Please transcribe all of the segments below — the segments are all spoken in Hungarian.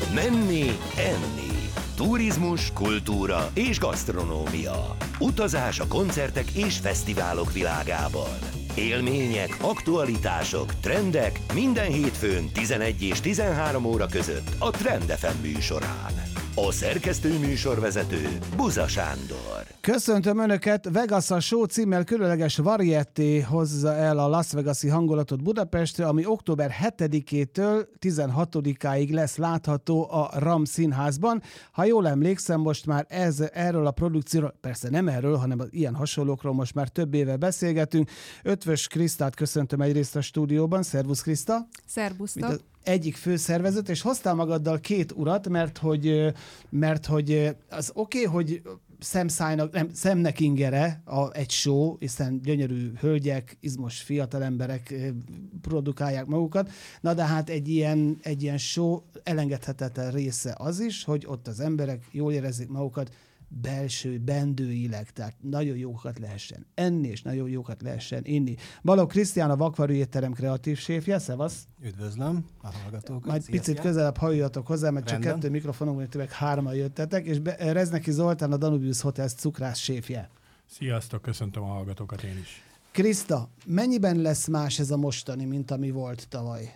Menni, enni. Turizmus, kultúra és gasztronómia. Utazás a koncertek és fesztiválok világában. Élmények, aktualitások, trendek minden hétfőn 11 és 13 óra között a Trend FM műsorán. A szerkesztő műsorvezető Buza Sándor. Köszöntöm Önöket! Vegas a Show címmel különleges varieté hozza el a Las Vegas-i hangulatot Budapestre, ami október 7-től 16-áig lesz látható a RAM Színházban. Ha jól emlékszem, most már erről a produkcióról, persze nem erről, hanem az ilyen hasonlókról most már több éve beszélgetünk. Ötvös Krisztát köszöntöm egyrészt a stúdióban. Szervusz Kriszta! Szervusztok! Egyik főszervezet, és hoztál magaddal két urat, mert hogy az oké, hogy szemnek ingere egy show, hiszen gyönyörű hölgyek, izmos fiatal emberek produkálják magukat, na de hát egy ilyen show elengedhetetlen része az is, hogy ott az emberek jól érezzék magukat, bendőileg, tehát nagyon jókat lehessen enni, és nagyon jókat lehessen inni. Balogh Krisztián, a Vakvarű étterem kreatív séfje, szevasz! Üdvözlöm a hallgatókat! Majd picit közelebb halljatok hozzá, mert csak 2 mikrofonunk, mert tényleg 3-an jöttetek, és Rezneki Zoltán, a Danubius Hotels cukrász séfje. Sziasztok, köszöntöm a hallgatókat én is. Kriszta, mennyiben lesz más ez a mostani, mint ami volt tavaly?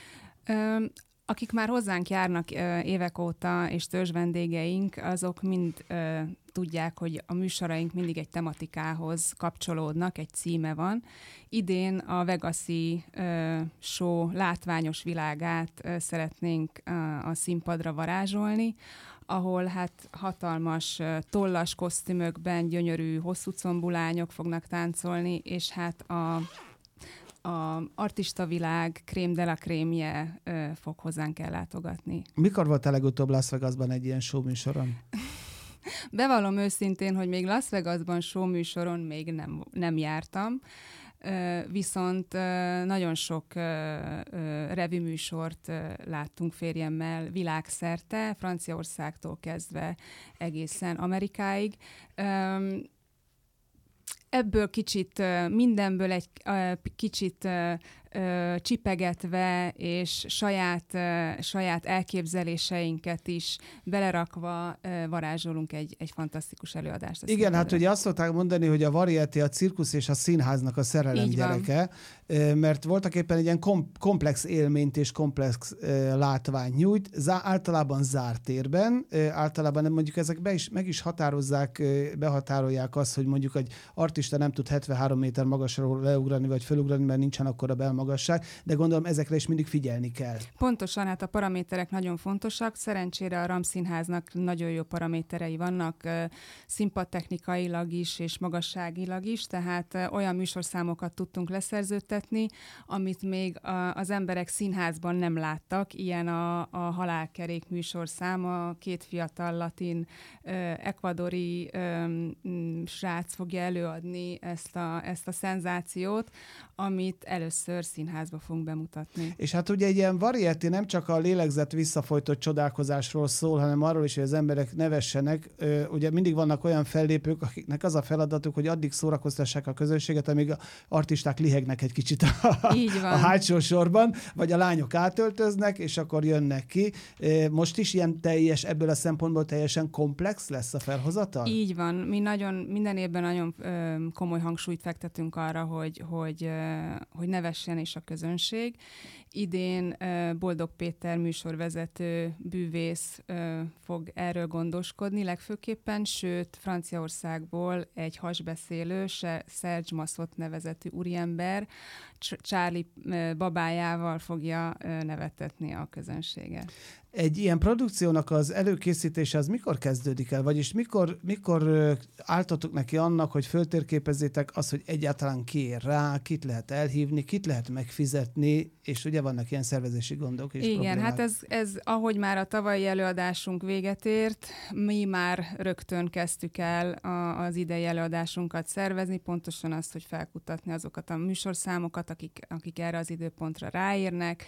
Akik már hozzánk járnak évek óta, és törzs vendégeink, azok mind tudják, hogy a műsoraink mindig egy tematikához kapcsolódnak, egy címe van. Idén a Vegas-i show látványos világát szeretnénk a színpadra varázsolni, ahol hát hatalmas tollas kosztümökben gyönyörű hosszú combulányok fognak táncolni, és hát a artistavilág crème de la crème-je fog hozzánk ellátogatni. Mikor voltál legutóbb Las Vegasban egy ilyen show műsoron? Bevallom őszintén, hogy még Las Vegasban show műsoron még nem jártam, viszont nagyon sok revű műsort láttunk férjemmel világszerte, Franciaországtól kezdve egészen Amerikáig. Ebből kicsit, mindenből egy kicsit csipegetve, és saját elképzeléseinket is belerakva varázsolunk egy fantasztikus előadást. Igen, hát ugye azt szokták mondani, hogy a varieté a cirkusz és a színháznak a szerelem gyereke, mert voltak éppen egy ilyen komplex élményt és komplex látványt nyújt, általában zárt térben, általában mondjuk ezek meg is behatárolják azt, hogy mondjuk egy artista nem tud 73 méter magasról leugrani vagy fölugrani, mert nincsen akkora belmagasság, de gondolom ezekre is mindig figyelni kell. Pontosan, hát a paraméterek nagyon fontosak. Szerencsére a RAM Színháznak nagyon jó paraméterei vannak, színpadtechnikailag is és magasságilag is, tehát olyan műsorszámokat tudtunk leszerződtetni, amit még az emberek színházban nem láttak. Ilyen a Halálkerék műsorszáma, 2 fiatal latin ekvadori srác fogja előadni ezt a szenzációt, amit először színházba fogunk bemutatni. És hát ugye egy ilyen varieté nem csak a lélegzett visszafolytott csodálkozásról szól, hanem arról is, hogy az emberek nevessenek. Ugye mindig vannak olyan fellépők, akiknek az a feladatuk, hogy addig szórakoztassák a közönséget, amíg a artisták lihegnek egy kicsit a hátsó sorban, vagy a lányok átöltöznek, és akkor jönnek ki. Most is ilyen ebből a szempontból teljesen komplex lesz a felhozatal? Így van. Mi minden évben nagyon komoly hangsúlyt fektetünk arra, hogy nevessen is a közönség. Idén Boldog Péter műsorvezető, bűvész fog erről gondoskodni legfőképpen, sőt Franciaországból egy hasbeszélő, Serge Massot nevezetű úriember Charlie babájával fogja nevettetni a közönséget. Egy ilyen produkciónak az előkészítése az mikor kezdődik el? Vagyis mikor álltatok neki annak, hogy föltérképezzétek azt, hogy egyáltalán ki ér rá, kit lehet elhívni, kit lehet megfizetni, és ugye vannak ilyen szervezési gondok és problémák. Igen, hát ez ahogy már a tavalyi előadásunk véget ért, mi már rögtön kezdtük el az idei előadásunkat szervezni, pontosan azt, hogy felkutatni azokat a műsorszámokat, akik erre az időpontra ráérnek,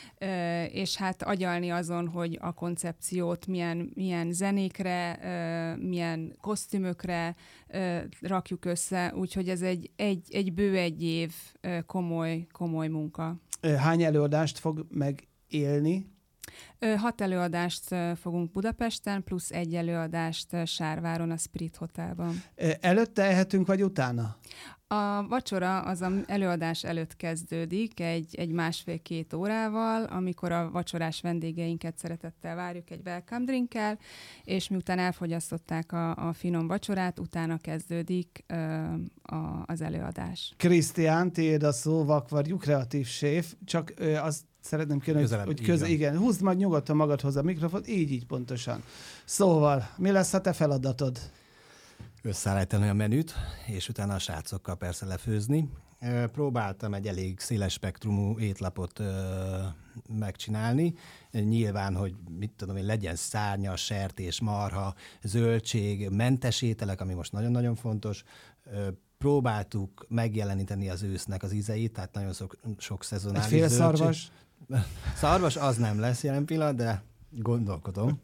és hát agyalni azon, hogy a koncepciót milyen zenékre, milyen kosztümökre rakjuk össze, úgyhogy ez egy bő egy év komoly munka. Hány előadást fog megélni? 6 előadást fogunk Budapesten, plusz 1 előadást Sárváron, a Spirit Hotelban. Előtte ehetünk, vagy utána? A vacsora az előadás előtt kezdődik, egy 1,5-2 órával, amikor a vacsorás vendégeinket szeretettel várjuk egy welcome drinkkel, és miután elfogyasztották a finom vacsorát, utána kezdődik az előadás. Krisztián, tiéd a szó, vakvarjú, kreatív séf, csak azt szeretném kérni, hogy igen, húzd majd nyugodtan magadhoz a mikrofont, így pontosan. Szóval, mi lesz a te feladatod? Összeállítani a menüt, és utána a srácokkal persze lefőzni. Próbáltam egy elég széles spektrumú étlapot megcsinálni. Nyilván, hogy legyen szárnya, sertés, marha, zöldség, mentes ételek, ami most nagyon-nagyon fontos. Próbáltuk megjeleníteni az ősznek az ízeit, tehát nagyon sok szezonális egy fél zöldség. szarvas? Szarvas az nem lesz jelen pillanat, de gondolkodom.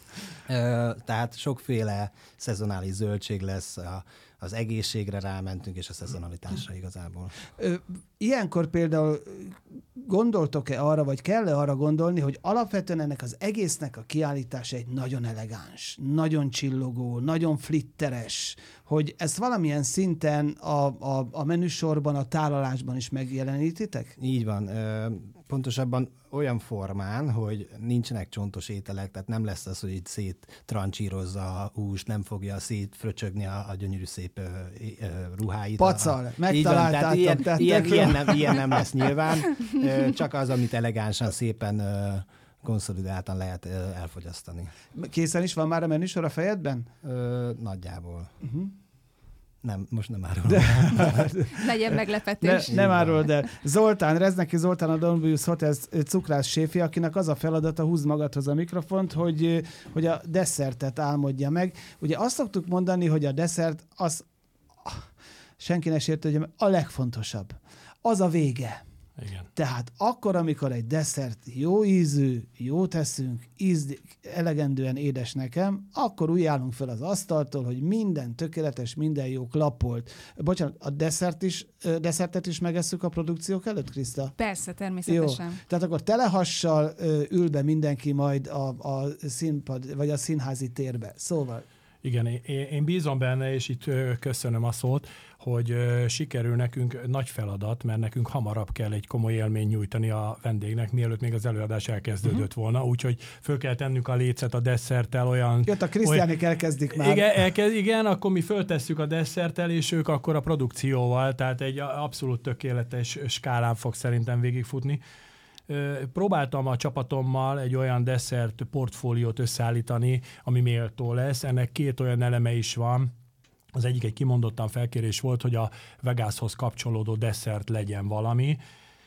Tehát sokféle szezonális zöldség lesz, az egészségre rámentünk, és a szezonalitásra igazából. Ilyenkor például gondoltok-e arra, vagy kell-e arra gondolni, hogy alapvetően ennek az egésznek a kiállítása egy nagyon elegáns, nagyon csillogó, nagyon flitteres, hogy ezt valamilyen szinten a menüsorban, a tálalásban is megjelenítitek? Így van. Pontosabban olyan formán, hogy nincsenek csontos ételek, tehát nem lesz az, hogy itt széttrancsírozza a húst, nem fogja szétfröcsögni a gyönyörű szép ruháit. Pacal, megtaláltátok. Ilyen nem lesz nyilván, csak az, amit elegánsan, szépen konszolidáltan lehet elfogyasztani. Készen is van már a menüsor a fejedben? Nagyjából. Uh-huh. Nem, most nem árulom. Legyen meglepetés. Nem árulod el. Zoltán, Rezneki Zoltán, a Don Blues Hotel cukrász séfje, akinek az a feladata, húzd magadhoz a mikrofont, hogy a desszertet álmodja meg. Ugye azt szoktuk mondani, hogy a desszert az, senki ne sértődjön, a legfontosabb. Az a vége. Igen. Tehát akkor, amikor egy desszert jó ízű, jó teszünk, elegendően édes nekem, akkor úgy állunk fel az asztaltól, hogy minden tökéletes, minden jó klappolt. Bocsánat, a desszertet is megesszük a produkciók előtt, Kriszta? Persze, természetesen. Jó. Tehát akkor telehassal ül be mindenki majd a színpad, vagy a színházi térbe. Szóval... Igen, én bízom benne, és itt köszönöm a szót, hogy sikerül nekünk nagy feladat, mert nekünk hamarabb kell egy komoly élmény nyújtani a vendégnek, mielőtt még az előadás elkezdődött volna, úgyhogy föl kell tennünk a lécet a desszerttel olyan... Jött a Krisztiánik, elkezdik már. Igen, akkor mi föltesszük a desszerttel, és ők akkor a produkcióval, tehát egy abszolút tökéletes skálán fog szerintem végigfutni. Próbáltam a csapatommal egy olyan desszert portfóliót összeállítani, ami méltó lesz. Ennek 2 olyan eleme is van. Az egyik egy kimondottan felkérés volt, hogy a Vegashoz kapcsolódó desszert legyen valami.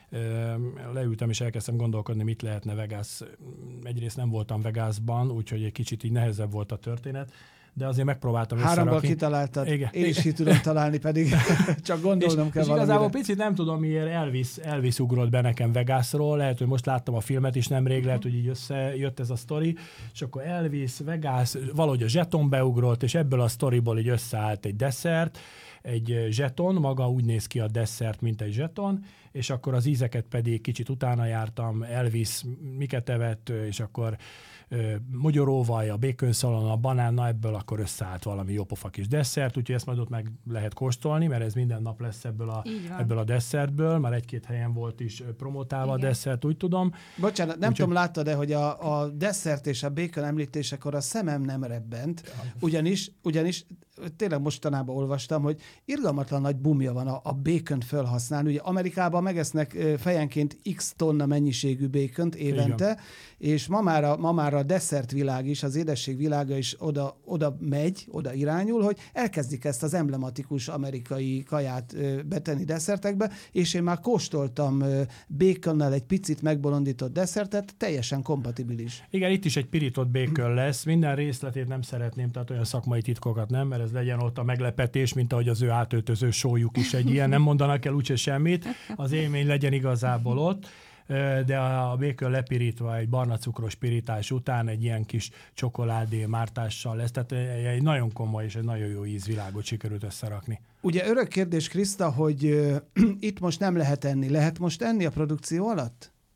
Leültem és elkezdtem gondolkodni, mit lehetne Vegas. Egyrészt nem voltam Vegasban, úgyhogy egy kicsit így nehezebb volt a történet, de azért megpróbáltam összerakni. 3-ból kitaláltad. Igen. Én is ki tudom találni, pedig csak gondolnom kell valamire. Igazából picit nem tudom, miért Elvis ugrott be nekem Vegasról, lehet, hogy most láttam a filmet is nemrég, lehet, hogy így összejött ez a sztori, és akkor Elvis, Vegas, valahogy a zseton beugrott, és ebből a sztoriból így összeállt egy desszert, egy zseton, maga úgy néz ki a desszert, mint egy zseton, és akkor az ízeket pedig kicsit utána jártam, Elvis miket evett, és akkor mogyoróvaj, a békönszalon, a banán, ebből akkor összeállt valami jópofa kis desszert, úgyhogy ezt majd ott meg lehet kóstolni, mert ez minden nap lesz ebből a desszertből, már 1-2 helyen volt is promotálva a desszert, úgy tudom. Bocsánat, nem tudom, láttad-e, hogy a desszert és a békön említésekor a szemem nem rebbent, ugyanis tényleg mostanában olvastam, hogy irgalmatlan nagy bumja van a békönt felhasználni. Ugye Amerikában megesznek fejenként x tonna mennyiségű békönt évente, és ma már a desszertvilág is, az édességvilága is oda irányul, hogy elkezdik ezt az emblematikus amerikai kaját betenni desszertekbe, és én már kóstoltam békonnal egy picit megbolondított desszertet, teljesen kompatibilis. Igen, itt is egy pirított békön lesz, minden részletét nem szeretném, tehát olyan szakmai titkokat nem, mert ez legyen ott a meglepetés, mint ahogy az ő átöltöző sójuk is egy ilyen, nem mondanak el úgyse semmit, az élmény legyen igazából ott, de a békön lepirítva egy barna cukros pirítás után egy ilyen kis csokoládé mártással lesz, tehát egy nagyon komoly és egy nagyon jó ízvilágot sikerült összerakni. Ugye örök kérdés, Kriszta, hogy itt most nem lehet enni. Lehet most enni a produkció alatt?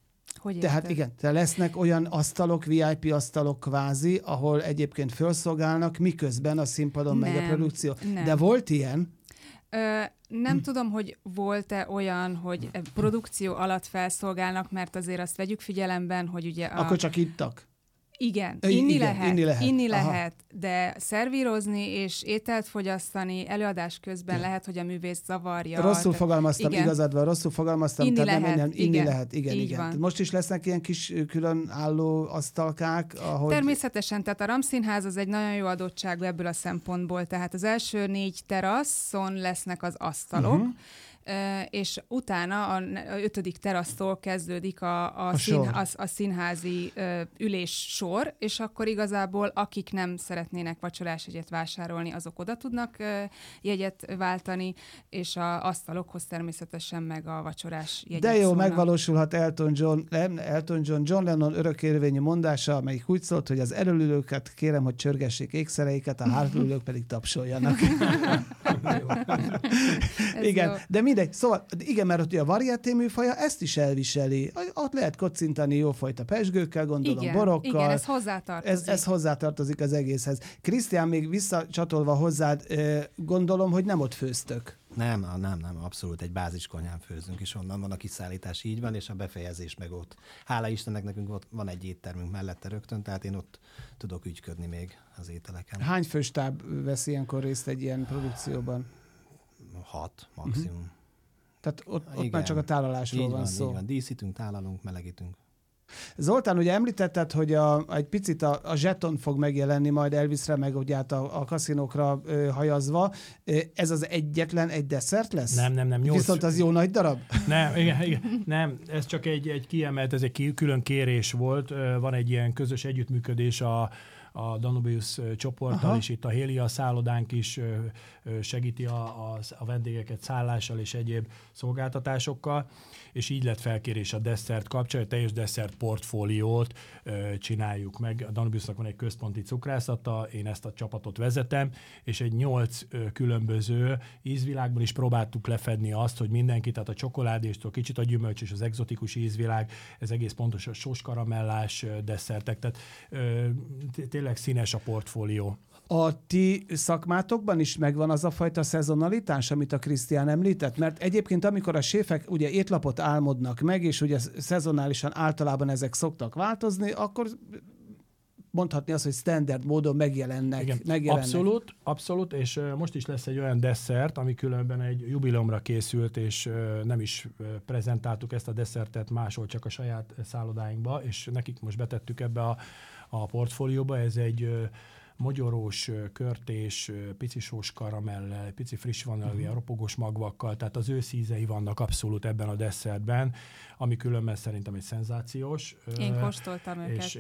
Hogy Tehát érted? igen, te lesznek olyan asztalok, VIP asztalok kvázi, ahol egyébként felszolgálnak, miközben a színpadon megy a Nem, produkció. nem. De volt ilyen? Nem tudom, hogy volt-e olyan, hogy produkció alatt felszolgálnak, mert azért azt vegyük figyelemben, hogy ugye Akkor csak ittak? Igen, Igen, inni Aha. lehet, de szervírozni és ételt fogyasztani előadás közben lehet, hogy a művész zavarja. Rosszul fogalmaztam, igen. igazad van, rosszul fogalmaztam. Inni tehát lehet, nem, inni igen. lehet, igen, Így igen. van. Tehát most is lesznek ilyen kis különálló asztalkák, ahogy... Természetesen, tehát a Ramszínház az egy nagyon jó adottságú ebből a szempontból, tehát az első 4 teraszon lesznek az asztalok, és utána a 5. terasztól kezdődik a színházi ülés sor, és akkor igazából akik nem szeretnének vacsorásjegyet vásárolni, azok oda tudnak jegyet váltani, és az asztalokhoz természetesen meg a vacsorás jegyek De jó, szólnak. megvalósulhat John Lennon örökérvényű mondása, amelyik úgy szólt, hogy az elölülőket kérem, hogy csörgessék ékszereiket, a hátulülők pedig tapsoljanak. Igen, jó. de mindegy. Szóval, igen, mert ugye a varieté műfaja ezt is elviseli. Ott lehet kocintani jófajta pezsgőkkel, gondolom, borokkal. Igen, ez hozzátartozik. Ez hozzátartozik az egészhez. Krisztián, még visszacsatolva hozzád, gondolom, hogy nem ott főztök. Nem, abszolút egy báziskonyhán főzünk, és onnan van a kiszállítás, így van, és a befejezés meg ott. Hála Istennek nekünk ott van egy éttermünk mellette rögtön, tehát én ott tudok ügyködni még az ételeken. Hány főstáb vesz ilyenkor részt egy ilyen produkcióban? 6 maximum. Tehát ott már csak a tálalásról van szó. Így van, díszítünk, tálalunk, melegítünk. Zoltán, ugye említetted, hogy egy picit a zseton fog megjelenni majd Elvisre, meg ugye a kaszinókra hajazva. Ez az egyetlen egy desszert lesz? Nem. Viszont az jó nagy darab? Nem, igen. Nem, ez csak egy kiemelt, ez egy külön kérés volt. Van egy ilyen közös együttműködés a Danubius csoporttal, és itt a Hélia szállodánk is segíti a vendégeket szállással és egyéb szolgáltatásokkal, és így lett felkérés a desszert kapcsán, hogy teljes desszert portfóliót csináljuk meg. A Danubiusnak van egy központi cukrászata, én ezt a csapatot vezetem, és egy 8 különböző ízvilágban is próbáltuk lefedni azt, hogy mindenki, tehát a csokoládéstól, kicsit a gyümölcs és az egzotikus ízvilág, ez egész pontos a sóskaramellás desszertek, tehát tényleg színes a portfólió. A ti szakmátokban is megvan az a fajta szezonalitás, amit a Krisztián említett? Mert egyébként, amikor a séfek ugye étlapot álmodnak meg, és ugye szezonálisan általában ezek szoktak változni, akkor mondhatni azt, hogy standard módon megjelennek. Igen, abszolút, és most is lesz egy olyan desszert, ami különben egy jubileumra készült, és nem is prezentáltuk ezt a desszertet máshol, csak a saját szállodáinkba, és nekik most betettük ebbe a portfólióba. Ez egy mogyorós, körtés, pici sós karamellel, pici friss vanília, ropogós magvakkal, tehát az őszi ízei vannak abszolút ebben a desszertben, ami különben szerintem egy szenzációs. Én kóstoltam őket.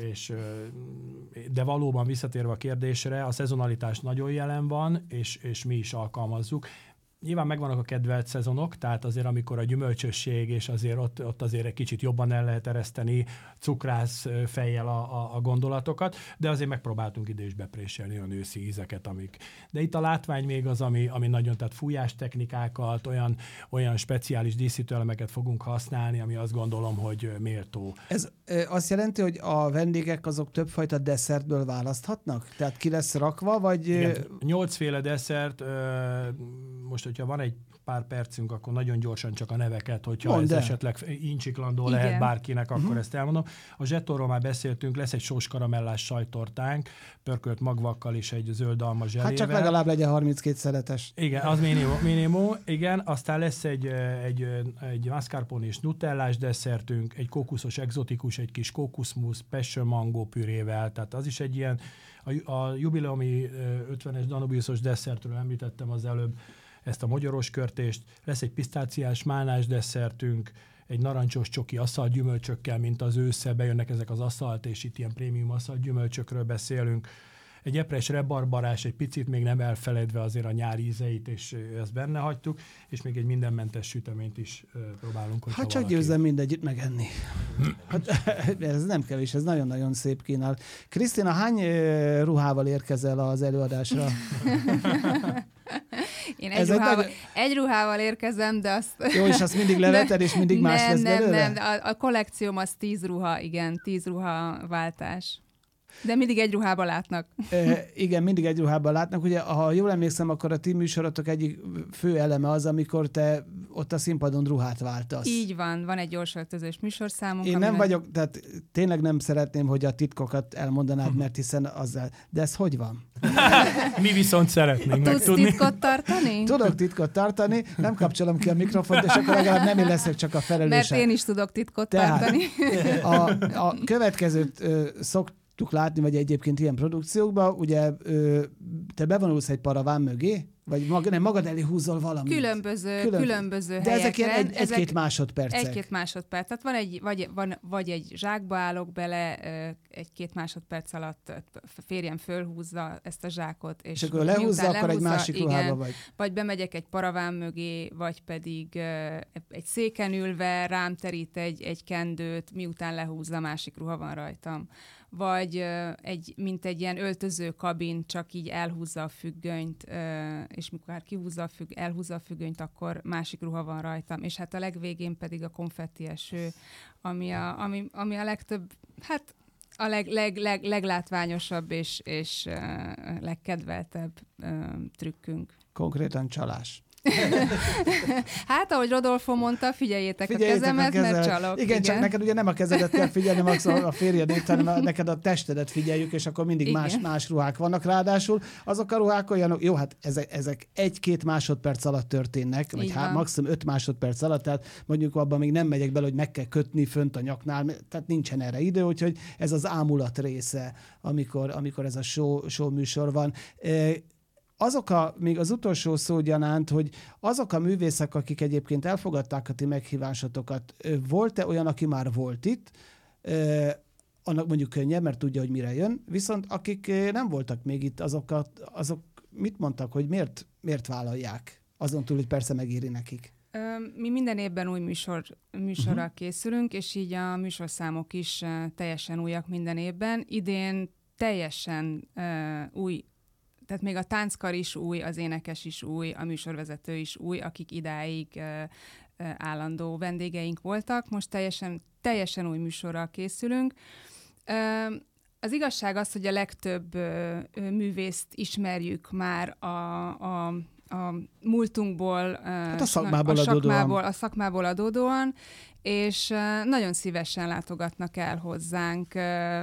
De valóban visszatérve a kérdésre, a szezonalitás nagyon jelen van, és mi is alkalmazzuk. Nyilván megvannak a kedvelt szezonok, tehát azért amikor a gyümölcsösség, és azért ott azért egy kicsit jobban el lehet ereszteni cukrász fejjel a gondolatokat, de azért megpróbáltunk ide is bepréselni olyan őszi ízeket, amik. De itt a látvány még az, ami nagyon, tehát fújás technikákat, olyan speciális díszítőelemeket fogunk használni, ami azt gondolom, hogy méltó. Ez azt jelenti, hogy a vendégek azok többfajta desszertből választhatnak? Tehát ki lesz rakva, vagy... Igen, 8 féle desszert, most, hogyha van egy pár percünk, akkor nagyon gyorsan csak a neveket, hogyha ez esetleg incsiklandó lehet bárkinek, akkor ezt elmondom. A zsetonról már beszéltünk, lesz egy sós karamellás sajtortánk, pörkölt magvakkal és egy zöld alma zselével. Hát csak legalább legyen 32 szeletes. Igen, az minimum, igen. Aztán lesz egy mascarpone és nutellás desszertünk, egy kókuszos egzotikus, egy kis kókuszmusz, passion mango pürével, tehát az is egy ilyen, a jubileumi 50-es Danubiusos desszertről említettem az előbb, ezt a mogyoros körtést, lesz egy pisztáciás málnás desszertünk, egy narancsos csoki asszalt gyümölcsökkel, mint az ősszel bejönnek ezek az asszalt, és itt ilyen prémium asszalt gyümölcsökről beszélünk. Egy epres rebarbarás, egy picit még nem elfeledve azért a nyári ízeit, és ezt benne hagytuk, és még egy mindenmentes süteményt is próbálunk. Hát csak győzzem mindegyit megenni. Hát, ez nem kevés, ez nagyon-nagyon szép kínál. Krisztina, hány ruhával érkezel az előadásra? Én egy ruhával érkezem, de azt... Jó, és azt mindig leveted, és mindig más lesz belőle? Nem. A kollekcióm az 10 ruha, igen, 10 ruha váltás. De mindig egy ruhában látnak. Igen, mindig egy ruhában látnak. Ugye, ha jól emlékszem, akkor a ti műsorotok egyik fő eleme az, amikor te ott a színpadon ruhát váltasz. Így van egy gyorsöltözős műsorszámunk. Én nem vagyok, tehát tényleg nem szeretném, hogy a titkokat elmondanád, mert hiszen azzal... De ez hogy van? Mi viszont szeretnénk megtudni. Tudsz titkot tartani? Tudok titkot tartani, nem kapcsolom ki a mikrofont, és akkor legalább nem én leszek csak a felelőse. Mert én is tudok titkot tartani. A következőt szoktuk látni, vagy egyébként ilyen produkciókban, ugye te bevonulsz egy paraván mögé, vagy magad elé húzol valamit. Különböző de ezek helyekre. ilyen egy-két másodpercek. Egy-két másodperc. Tehát vagy egy zsákba állok bele, egy-két másodperc alatt férjem fölhúzza ezt a zsákot. És akkor lehúzza, akkor egy másik ruhába vagy. Vagy bemegyek egy paraván mögé, vagy pedig egy széken ülve rám terít egy kendőt, miután lehúzza, másik ruha van rajtam. Vagy mint egy ilyen öltöző kabin, csak így elhúzza a függönyt, és mikor elhúzza a függönyt, akkor másik ruha van rajtam. És hát a legvégén pedig a konfetti eső, ami a legtöbb, hát a leglátványosabb és legkedveltebb trükkünk. Konkrétan csalás. Hát, ahogy Rodolfo mondta, figyeljétek a kezemet, mert csalok. Igen, csak neked ugye nem a kezedet kell figyelni, max a férjedét, hanem neked a testedet figyeljük, és akkor mindig más ruhák vannak. Ráadásul azok a ruhák olyanok, jó, hát ezek 1-2 másodperc alatt történnek, vagy maximum 5 másodperc alatt, tehát mondjuk abban még nem megyek bele, hogy meg kell kötni fönt a nyaknál, tehát nincsen erre idő, úgyhogy ez az ámulat része, amikor ez a show műsor van. Még az utolsó szó gyanánt, hogy azok a művészek, akik egyébként elfogadták a ti meghívásotokat, volt-e olyan, aki már volt itt, annak mondjuk könnyebb, mert tudja, hogy mire jön, viszont akik nem voltak még itt, azok mit mondtak, hogy miért vállalják? Azon túl, hogy persze megéri nekik. Mi minden évben új műsorral készülünk, és így a műsorszámok is teljesen újak minden évben. Idén teljesen új, tehát még a tánckar is új, az énekes is új, a műsorvezető is új, akik idáig állandó vendégeink voltak. Most teljesen új műsorral készülünk. Az igazság az, hogy a legtöbb művészt ismerjük már a múltunkból, hát a szakmából adódóan, és nagyon szívesen látogatnak el hozzánk.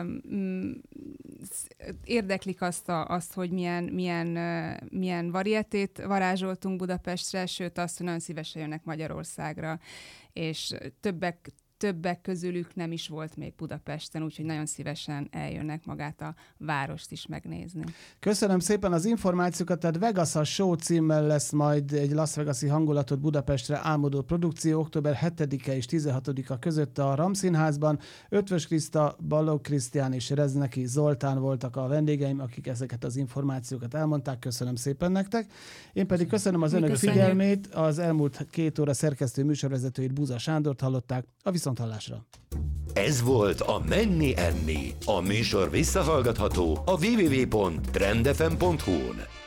Érdeklik azt, hogy milyen varietét varázsoltunk Budapestre, sőt azt, hogy nagyon szívesen jönnek Magyarországra, és többek közülük nem is volt még Budapesten, úgyhogy nagyon szívesen eljönnek magát a várost is megnézni. Köszönöm szépen az információkat, tehát Vegas a Show címmel lesz majd egy Las Vegas-i hangulatot Budapestre álmodó produkció október 7-e és 16-a között a Ramszínházban. Ötvös Kriszta, Balogh Krisztián és Rezneki Zoltán voltak a vendégeim, akik ezeket az információkat elmondták. Köszönöm szépen nektek. Én pedig köszönöm az önök figyelmét. Az elmúlt 2 óra szerkesztő műsorvezetőjét, Buza Sándort hallották. A viszonthallásra. Ez volt a Menni Enni. A műsor visszahallgatható a www.trendfm.hu-n.